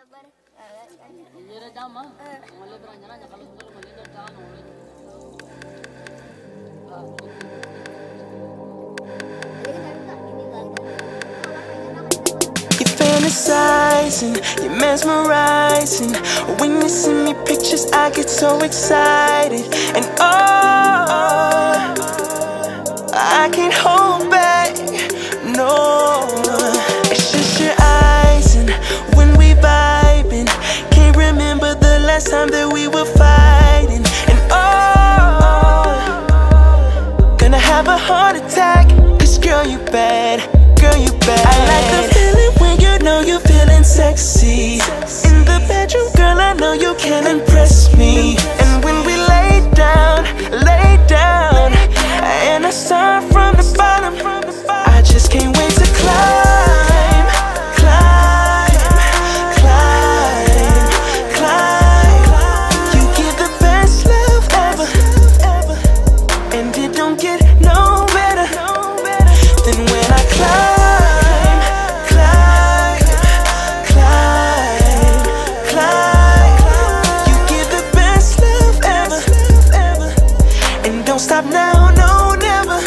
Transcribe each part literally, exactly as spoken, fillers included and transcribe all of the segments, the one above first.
You're fantasizing, you're mesmerizing. When you send me pictures, I get so excited. And oh, I can't hold back, no. It's just your eyes and when we vibing. Can't remember the last time that we were fighting. And oh, gonna have a heart attack, cause girl you bad, girl you bad. I like the feeling when you know you're feeling sexy. In the bedroom, girl, I know you can impress me. And when we lay down, lay down, and I start from the bottom, I just can't wait to climb, climb, climb, climb. You give the best love ever, and it don't get no better than when I climb, climb, climb, climb. You give the best love ever, and don't stop now, no, never.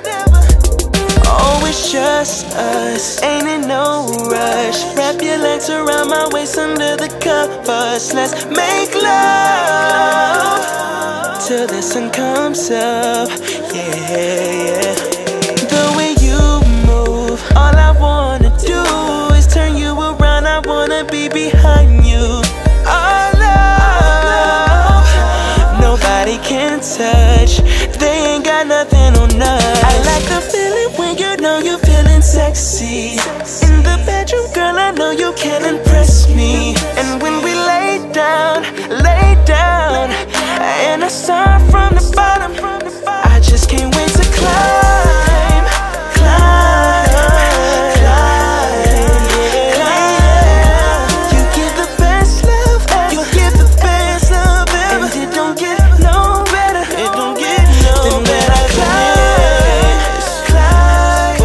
Oh, it's just us, ain't in no rush. Wrap your legs around my waist under the covers. Let's make love till the sun comes up, yeah, yeah. The way you move, all I wanna do is turn you around, I wanna be behind you. Our love, nobody can touch, they ain't got nothing on us. I like the feeling when you know you're feeling sexy. In the bedroom, girl, I know you can impress me. And when we lay down, lay down, and I start from the bottom, I just can't wait to climb, climb, climb, climb. You give the best love ever, you give the best love ever, and it don't get no better, it don't get no better than I climb, climb,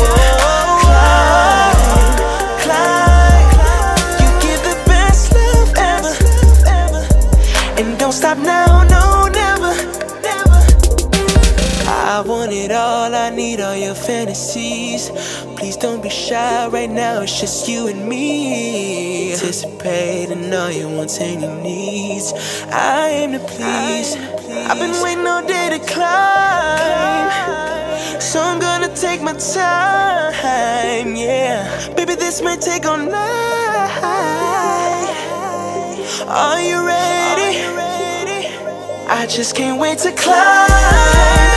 climb, climb. You give the best love ever, and don't stop now, no, never. I want it all, I need all your fantasies. Please don't be shy right now, it's just you and me. Anticipating all your wants and your needs. I aim to please, I've been waiting all day to climb, so I'm gonna take my time, yeah. Baby, this may take all night. Are you ready? I just can't wait to climb.